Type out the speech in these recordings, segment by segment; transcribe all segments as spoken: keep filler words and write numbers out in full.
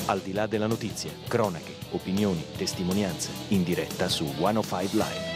Al di là della notizia, cronache, opinioni, testimonianze, in diretta su centocinque Live.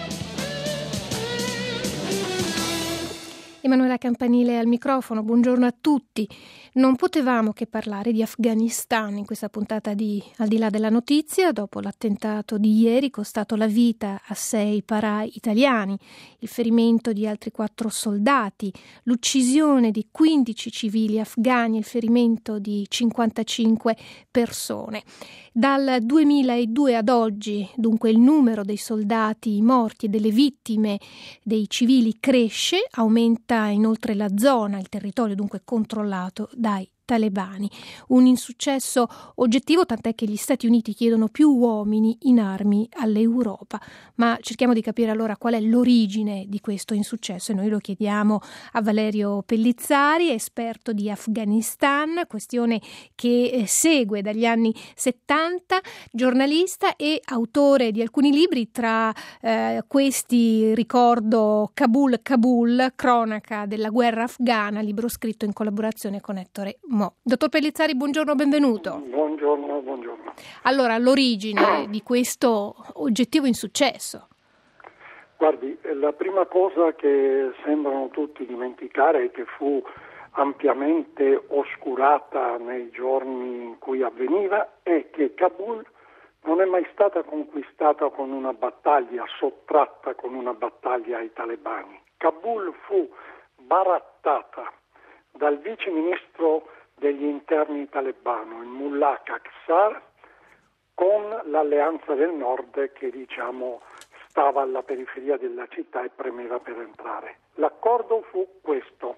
Emanuela Campanile al microfono, buongiorno a tutti. Non potevamo che parlare di Afghanistan in questa puntata di Al di là della notizia, dopo l'attentato di ieri costato la vita a sei parà italiani, il ferimento di altri quattro soldati, l'uccisione di quindici civili afghani, il ferimento di cinquantacinque persone. Dal duemiladue ad oggi, dunque, il numero dei soldati morti e delle vittime dei civili cresce, aumenta inoltre la zona, il territorio dunque controllato dai talebani. Un insuccesso oggettivo, tant'è che gli Stati Uniti chiedono più uomini in armi all'Europa. Ma cerchiamo di capire allora qual è l'origine di questo insuccesso e noi lo chiediamo a Valerio Pellizzari, esperto di Afghanistan, questione che eh, segue dagli anni settanta, giornalista e autore di alcuni libri, tra eh, questi ricordo Kabul Kabul, cronaca della guerra afghana, libro scritto in collaborazione con Ettore Mo. Dottor Pellizzari, buongiorno, benvenuto. Buongiorno, buongiorno. Allora, l'origine di questo oggettivo insuccesso. Guardi, la prima cosa che sembrano tutti dimenticare e che fu ampiamente oscurata nei giorni in cui avveniva è che Kabul non è mai stata conquistata con una battaglia, sottratta con una battaglia ai talebani. Kabul fu barattata dal vice ministro degli interni talebano, il mullah Kaksar, con l'alleanza del nord che diciamo stava alla periferia della città e premeva per entrare. L'accordo fu questo: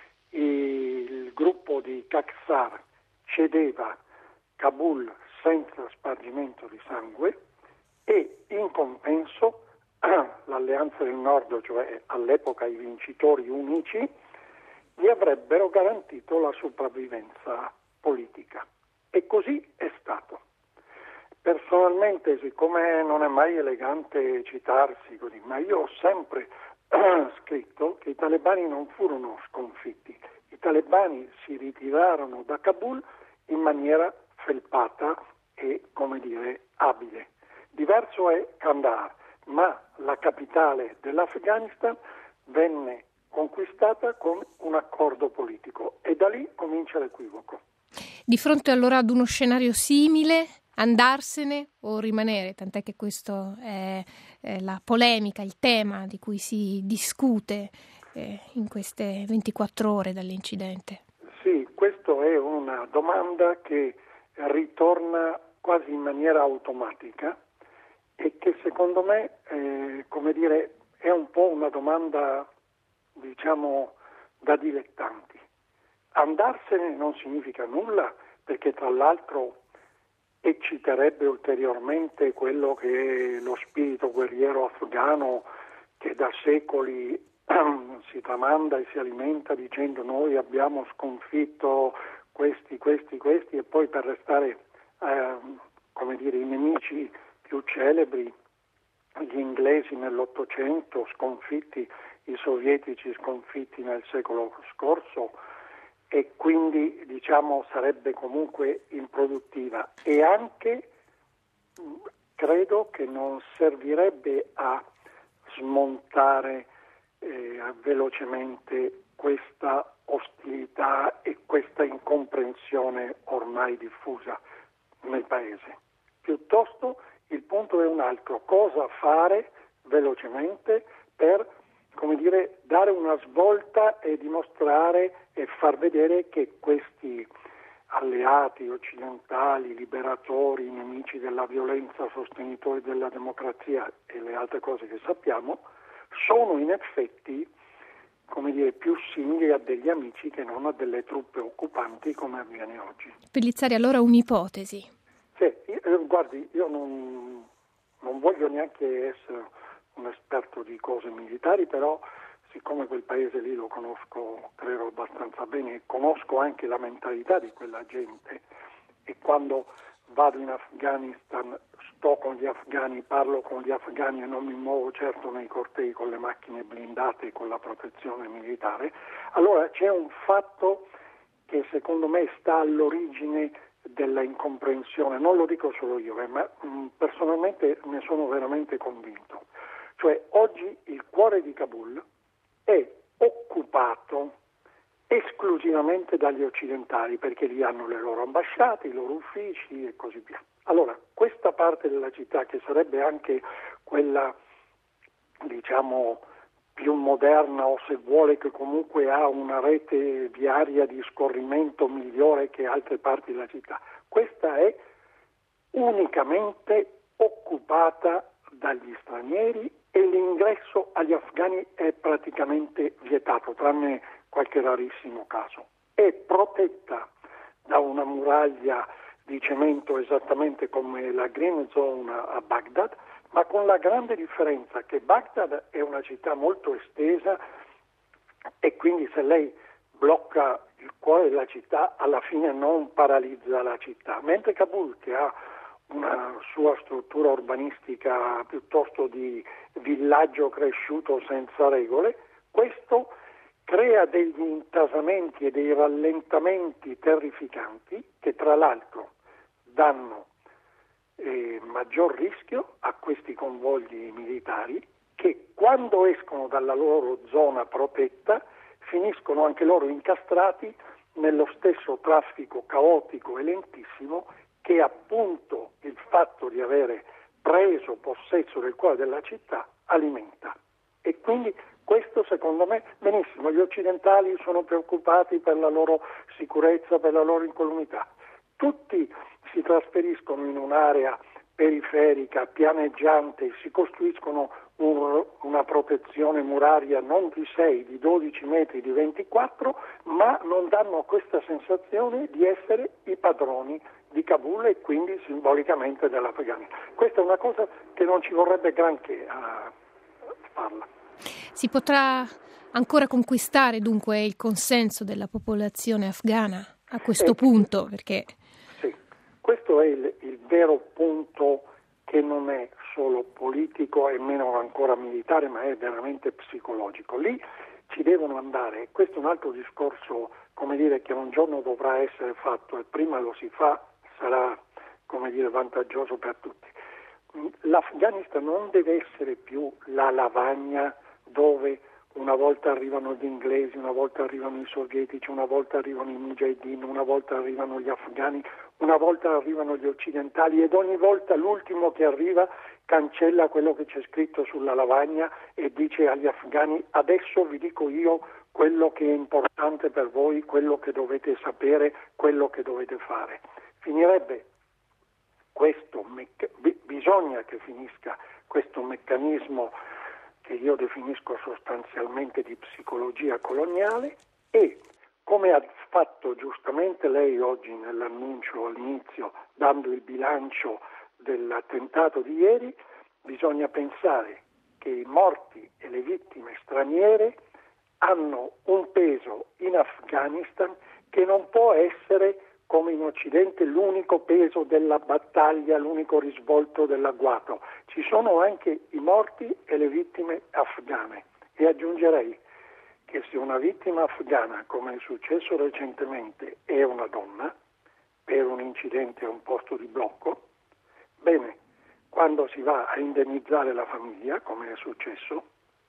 il gruppo di Kaksar cedeva Kabul senza spargimento di sangue e in compenso l'alleanza del nord, cioè all'epoca i vincitori unici, gli avrebbero garantito la sopravvivenza politica. E così è stato. Personalmente, siccome non è mai elegante citarsi così, ma io ho sempre scritto che i talebani non furono sconfitti. I talebani si ritirarono da Kabul in maniera felpata e, come dire, abile. Diverso è Kandahar, ma la capitale dell'Afghanistan venne conquistata con un accordo politico e da lì comincia l'equivoco. Di fronte allora ad uno scenario simile, andarsene o rimanere, tant'è che questo è, è la polemica, il tema di cui si discute eh, in queste ventiquattro ore dall'incidente. Sì, questa è una domanda che ritorna quasi in maniera automatica e che secondo me eh, come dire, è un po' una domanda diciamo da dilettanti. Andarsene non significa nulla, perché tra l'altro ecciterebbe ulteriormente quello che è lo spirito guerriero afghano che da secoli si tramanda e si alimenta dicendo noi abbiamo sconfitto questi, questi, questi e poi per restare eh, come dire i nemici più celebri, gli inglesi nell'Ottocento sconfitti, i sovietici sconfitti nel secolo scorso, e quindi diciamo sarebbe comunque improduttiva e anche credo che non servirebbe a smontare eh, velocemente questa ostilità e questa incomprensione ormai diffusa nel paese. Piuttosto il punto è un altro: cosa fare velocemente per, come dire, dare una svolta e dimostrare e far vedere che questi alleati occidentali, liberatori, nemici della violenza, sostenitori della democrazia e le altre cose che sappiamo, sono in effetti, come dire, più simili a degli amici che non a delle truppe occupanti come avviene oggi. Pellizzari, allora un'ipotesi. Sì, io, guardi, io non, non voglio neanche essere un esperto di cose militari, però siccome quel paese lì lo conosco, credo abbastanza bene, e conosco anche la mentalità di quella gente, e quando vado in Afghanistan sto con gli afghani, parlo con gli afghani e non mi muovo certo nei cortei con le macchine blindate e con la protezione militare, allora c'è un fatto che secondo me sta all'origine della incomprensione, non lo dico solo io, eh, ma mh, personalmente ne sono veramente convinto. Cioè oggi il cuore di Kabul è occupato esclusivamente dagli occidentali, perché lì hanno le loro ambasciate, i loro uffici e così via. Allora, questa parte della città, che sarebbe anche quella, diciamo, più moderna, o se vuole che comunque ha una rete viaria di scorrimento migliore che altre parti della città, questa è unicamente occupata dagli stranieri e l'ingresso agli afghani è praticamente vietato, tranne qualche rarissimo caso. È protetta da una muraglia di cemento esattamente come la Green Zone a Baghdad, ma con la grande differenza che Baghdad è una città molto estesa e quindi se lei blocca il cuore della città alla fine non paralizza la città, mentre Kabul, che ha una sua struttura urbanistica piuttosto di villaggio cresciuto senza regole, questo crea degli intasamenti e dei rallentamenti terrificanti che tra l'altro danno eh, maggior rischio a questi convogli militari che quando escono dalla loro zona protetta finiscono anche loro incastrati nello stesso traffico caotico e lentissimo che appunto il fatto di avere preso possesso del cuore della città alimenta. E quindi questo secondo me, benissimo, gli occidentali sono preoccupati per la loro sicurezza, per la loro incolumità. Tutti si trasferiscono in un'area periferica, pianeggiante, si costruiscono un, una protezione muraria non di sei, di dodici metri, di ventiquattro, ma non danno questa sensazione di essere i padroni di Kabul e quindi simbolicamente dell'Afghanistan. Questa è una cosa che non ci vorrebbe granché a farla. Si potrà ancora conquistare dunque il consenso della popolazione afghana a questo eh, punto? Perché... Sì, questo è il, il vero punto che non è solo politico e meno ancora militare, ma è veramente psicologico. Lì ci devono andare, e questo è un altro discorso, come dire, che un giorno dovrà essere fatto e prima lo si fa, sarà, come dire, vantaggioso per tutti. L'Afghanistan non deve essere più la lavagna dove una volta arrivano gli inglesi, una volta arrivano i sovietici, una volta arrivano i mujahideen, una volta arrivano gli afghani, una volta arrivano gli occidentali ed ogni volta l'ultimo che arriva cancella quello che c'è scritto sulla lavagna e dice agli afghani: adesso vi dico io quello che è importante per voi, quello che dovete sapere, quello che dovete fare. Finirebbe questo, mecc- bisogna che finisca questo meccanismo che io definisco sostanzialmente di psicologia coloniale e, come ha fatto giustamente lei oggi nell'annuncio all'inizio, dando il bilancio dell'attentato di ieri, bisogna pensare che i morti e le vittime straniere hanno un peso in Afghanistan che non può essere, come in Occidente, l'unico peso della battaglia, l'unico risvolto dell'agguato. Ci sono anche i morti e le vittime afghane. E aggiungerei che se una vittima afghana, come è successo recentemente, è una donna, per un incidente a un posto di blocco, bene, quando si va a indennizzare la famiglia, come è successo,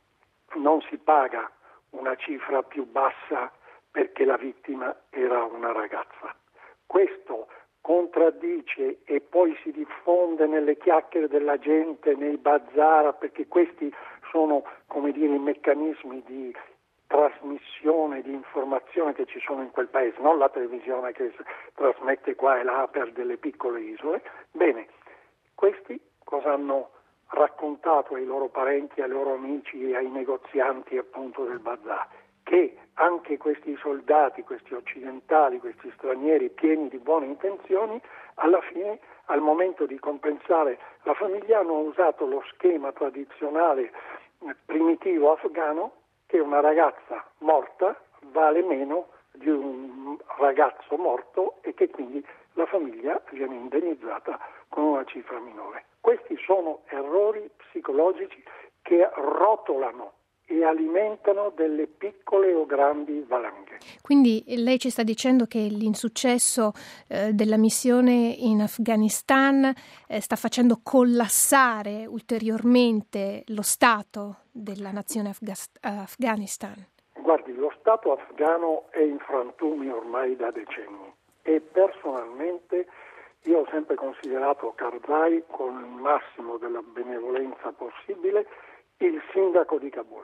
non si paga una cifra più bassa perché la vittima era una ragazza. Questo contraddice e poi si diffonde nelle chiacchiere della gente, nei bazar, perché questi sono, come dire, i meccanismi di trasmissione di informazione che ci sono in quel paese, non la televisione che trasmette qua e là per delle piccole isole. Bene, questi cosa hanno raccontato ai loro parenti, ai loro amici e ai negozianti appunto del bazar? Che anche questi soldati, questi occidentali, questi stranieri pieni di buone intenzioni, alla fine, al momento di compensare la famiglia, hanno usato lo schema tradizionale primitivo afghano che una ragazza morta vale meno di un ragazzo morto e che quindi la famiglia viene indennizzata con una cifra minore. Questi sono errori psicologici che rotolano e alimentano delle piccole o grandi valanghe. Quindi lei ci sta dicendo che l'insuccesso eh, della missione in Afghanistan eh, sta facendo collassare ulteriormente lo Stato della nazione Afgas- Afghanistan? Guardi, lo Stato afghano è in frantumi ormai da decenni e personalmente io ho sempre considerato Karzai, con il massimo della benevolenza possibile, il sindaco di Kabul.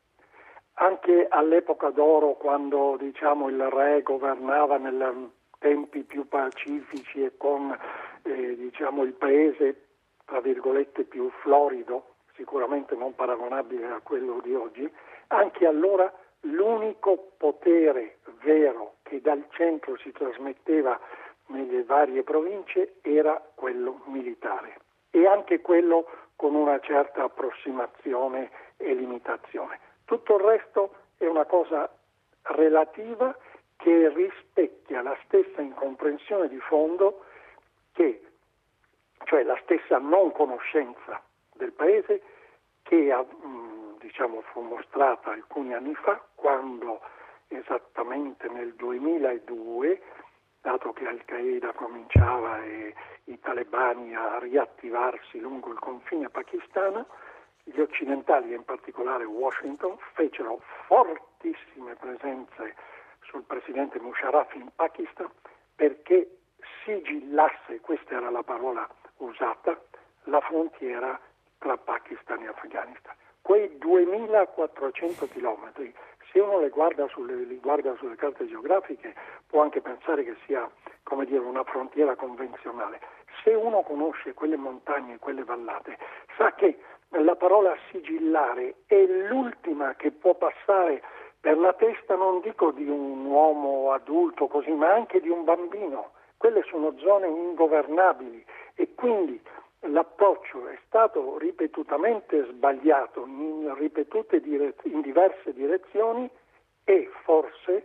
Anche all'epoca d'oro, quando diciamo il re governava nei tempi più pacifici e con eh, diciamo il paese tra virgolette più florido, sicuramente non paragonabile a quello di oggi, anche allora l'unico potere vero che dal centro si trasmetteva nelle varie province era quello militare e anche quello con una certa approssimazione e limitazione. Tutto il resto è una cosa relativa che rispecchia la stessa incomprensione di fondo, che, cioè la stessa non conoscenza del paese che diciamo, fu mostrata alcuni anni fa, quando esattamente nel duemiladue, dato che Al-Qaeda cominciava e i talebani a riattivarsi lungo il confine pakistano, gli occidentali, e in particolare Washington, fecero fortissime presenze sul presidente Musharraf in Pakistan perché sigillasse, questa era la parola usata, la frontiera tra Pakistan e Afghanistan. Quei duemilaquattrocento chilometri, se uno le guarda sulle, li guarda sulle carte geografiche, può anche pensare che sia, come dire, una frontiera convenzionale. Se uno conosce quelle montagne e quelle vallate, sa che la parola sigillare è l'ultima che può passare per la testa, non dico di un uomo adulto così, ma anche di un bambino. Quelle sono zone ingovernabili e quindi l'approccio è stato ripetutamente sbagliato in ripetute direz- in diverse direzioni e forse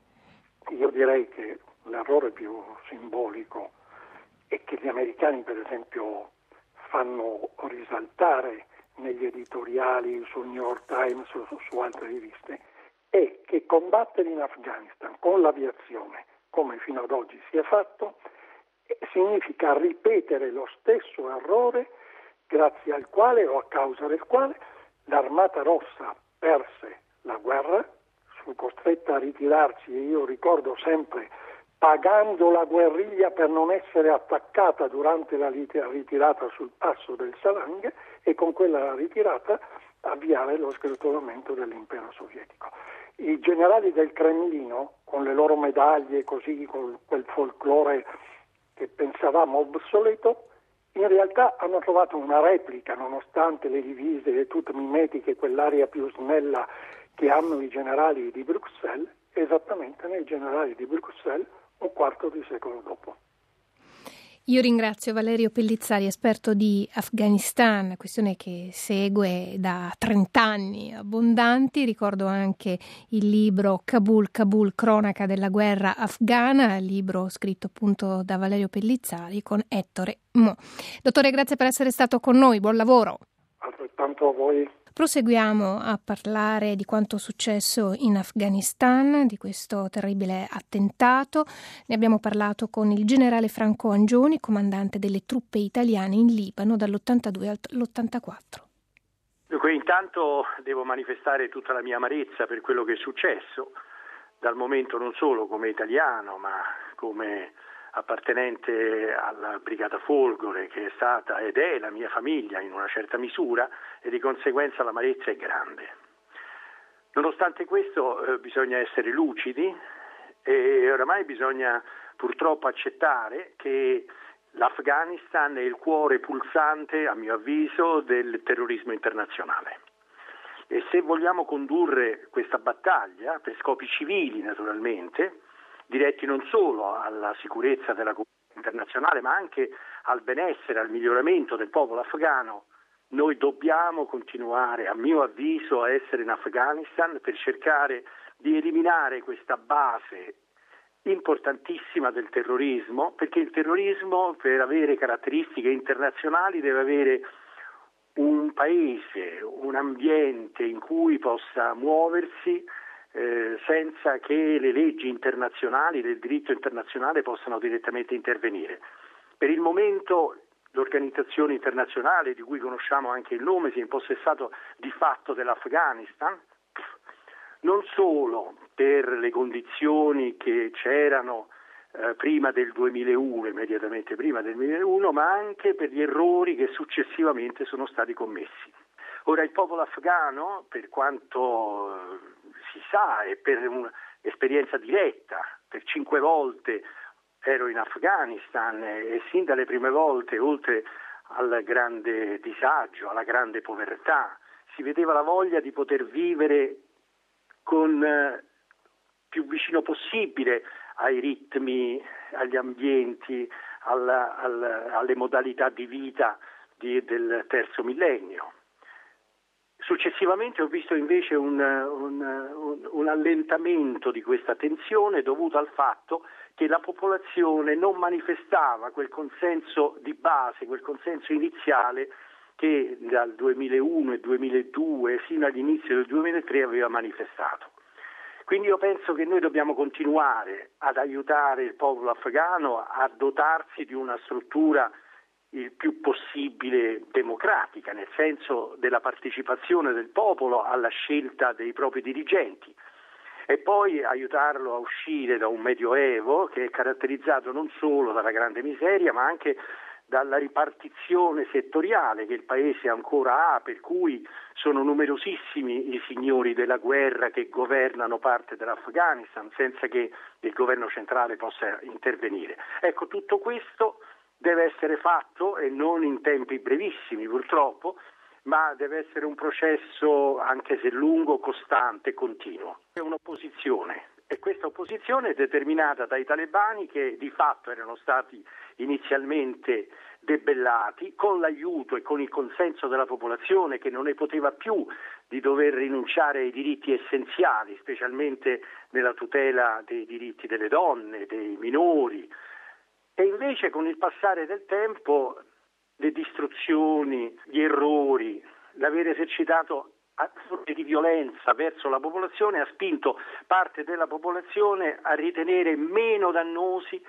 io direi che l'errore più simbolico è che gli americani per esempio fanno risaltare negli editoriali sul New York Times o su, su altre riviste è che combattere in Afghanistan con l'aviazione, come fino ad oggi si è fatto, significa ripetere lo stesso errore grazie al quale o a causa del quale l'Armata Rossa perse la guerra, fu costretta a ritirarsi e io ricordo sempre pagando la guerriglia per non essere attaccata durante la ritirata sul passo del Salang e con quella ritirata avviare lo sgretolamento dell'impero sovietico. I generali del Cremlino, con le loro medaglie così, con quel folklore che pensavamo obsoleto, in realtà hanno trovato una replica, nonostante le divise e tutte mimetiche, quell'aria più snella che hanno i generali di Bruxelles, esattamente nei generali di Bruxelles un quarto di secolo dopo. Io ringrazio Valerio Pellizzari, esperto di Afghanistan, questione che segue da trent'anni abbondanti. Ricordo anche il libro Kabul, Kabul, cronaca della guerra afghana, libro scritto appunto da Valerio Pellizzari con Ettore Mo. Dottore, grazie per essere stato con noi, buon lavoro. Altrettanto a voi. Proseguiamo a parlare di quanto successo in Afghanistan, di questo terribile attentato. Ne abbiamo parlato con il generale Franco Angioni, comandante delle truppe italiane in Libano dall'ottantadue all'ottantaquattro. Dunque, intanto devo manifestare tutta la mia amarezza per quello che è successo, dal momento non solo come italiano, ma come appartenente alla Brigata Folgore, che è stata ed è la mia famiglia in una certa misura, e di conseguenza l'amarezza è grande. Nonostante questo eh, bisogna essere lucidi e oramai bisogna purtroppo accettare che l'Afghanistan è il cuore pulsante, a mio avviso, del terrorismo internazionale. E se vogliamo condurre questa battaglia, per scopi civili naturalmente, diretti non solo alla sicurezza della comunità internazionale, ma anche al benessere, al miglioramento del popolo afghano, noi dobbiamo continuare, a mio avviso, a essere in Afghanistan per cercare di eliminare questa base importantissima del terrorismo, perché il terrorismo, per avere caratteristiche internazionali, deve avere un paese, un ambiente in cui possa muoversi eh, senza che le leggi internazionali, del diritto internazionale possano direttamente intervenire. Per il momento l'organizzazione internazionale, di cui conosciamo anche il nome, si è impossessato di fatto dell'Afghanistan, non solo per le condizioni che c'erano eh, prima del duemilauno, immediatamente prima del duemilauno, ma anche per gli errori che successivamente sono stati commessi. Ora il popolo afghano, per quanto eh, si sa e per un'esperienza diretta, per cinque volte ero in Afghanistan e sin dalle prime volte, oltre al grande disagio, alla grande povertà, si vedeva la voglia di poter vivere con eh, più vicino possibile ai ritmi, agli ambienti, alla, alla, alle modalità di vita di, del terzo millennio. Successivamente ho visto invece un, un, un, un allentamento di questa tensione dovuto al fatto che la popolazione non manifestava quel consenso di base, quel consenso iniziale che dal duemilauno e duemiladue fino all'inizio del duemilatré aveva manifestato. Quindi io penso che noi dobbiamo continuare ad aiutare il popolo afghano a dotarsi di una struttura il più possibile democratica, nel senso della partecipazione del popolo alla scelta dei propri dirigenti, e poi aiutarlo a uscire da un medioevo che è caratterizzato non solo dalla grande miseria ma anche dalla ripartizione settoriale che il paese ancora ha, per cui sono numerosissimi i signori della guerra che governano parte dell'Afghanistan senza che il governo centrale possa intervenire. Ecco, tutto questo deve essere fatto e non in tempi brevissimi purtroppo, ma deve essere un processo, anche se lungo, costante, continuo. È un'opposizione e questa opposizione è determinata dai talebani che di fatto erano stati inizialmente debellati con l'aiuto e con il consenso della popolazione che non ne poteva più di dover rinunciare ai diritti essenziali, specialmente nella tutela dei diritti delle donne, dei minori. E invece con il passare del tempo le distruzioni, gli errori, l'aver esercitato forme di violenza verso la popolazione ha spinto parte della popolazione a ritenere meno dannosi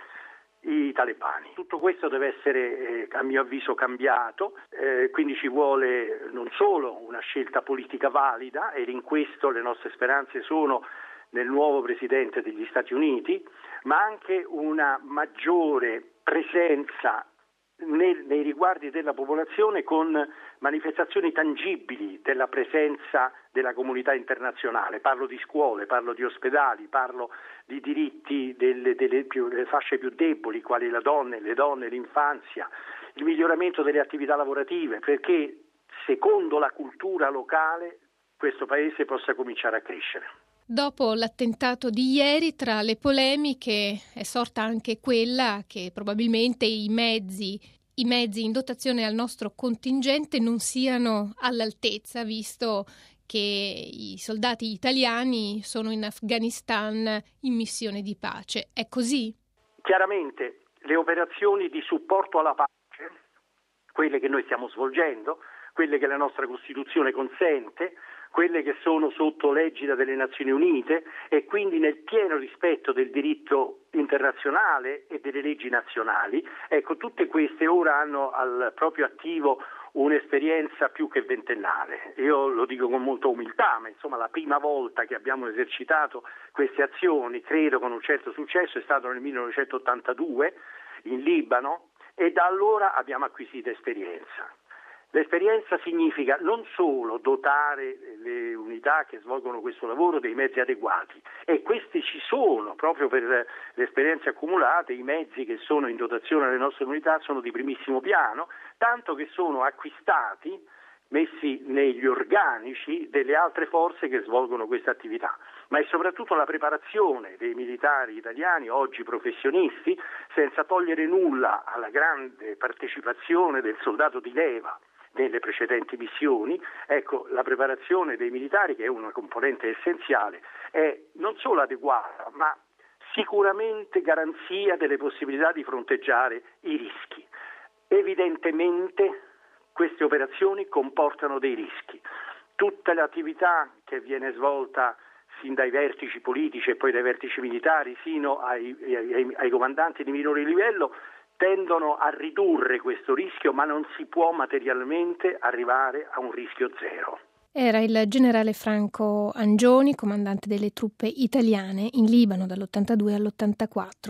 i talebani. Tutto questo deve essere, eh, a mio avviso, cambiato, eh, quindi ci vuole non solo una scelta politica valida, ed in questo le nostre speranze sono nel nuovo Presidente degli Stati Uniti, ma anche una maggiore presenza nel, nei riguardi della popolazione con manifestazioni tangibili della presenza della comunità internazionale. Parlo di scuole, parlo di ospedali, parlo di diritti delle, delle, più, delle fasce più deboli, quali le donne, le donne, l'infanzia, il miglioramento delle attività lavorative, perché secondo la cultura locale questo Paese possa cominciare a crescere. Dopo l'attentato di ieri, tra le polemiche è sorta anche quella che probabilmente i mezzi, i mezzi in dotazione al nostro contingente non siano all'altezza, visto che i soldati italiani sono in Afghanistan in missione di pace. È così? Chiaramente le operazioni di supporto alla pace, quelle che noi stiamo svolgendo, quelle che la nostra Costituzione consente, quelle che sono sotto l'egida delle Nazioni Unite e quindi nel pieno rispetto del diritto internazionale e delle leggi nazionali. Ecco, tutte queste ora hanno al proprio attivo un'esperienza più che ventennale. Io lo dico con molta umiltà, ma insomma la prima volta che abbiamo esercitato queste azioni, credo con un certo successo, è stato nel millenovecentottantadue in Libano, e da allora abbiamo acquisito esperienza. L'esperienza significa non solo dotare le unità che svolgono questo lavoro dei mezzi adeguati, e questi ci sono proprio per le esperienze accumulate. I mezzi che sono in dotazione alle nostre unità sono di primissimo piano, tanto che sono acquistati, messi negli organici delle altre forze che svolgono questa attività, ma è soprattutto la preparazione dei militari italiani, oggi professionisti, senza togliere nulla alla grande partecipazione del soldato di leva nelle precedenti missioni. Ecco, la preparazione dei militari, che è una componente essenziale, è non solo adeguata, ma sicuramente garanzia delle possibilità di fronteggiare i rischi. Evidentemente queste operazioni comportano dei rischi. Tutta l'attività che viene svolta sin dai vertici politici e poi dai vertici militari sino ai, ai, ai comandanti di minore livello tendono a ridurre questo rischio, ma non si può materialmente arrivare a un rischio zero. Era il generale Franco Angioni, comandante delle truppe italiane in Libano dall'ottantadue all'ottantaquattro.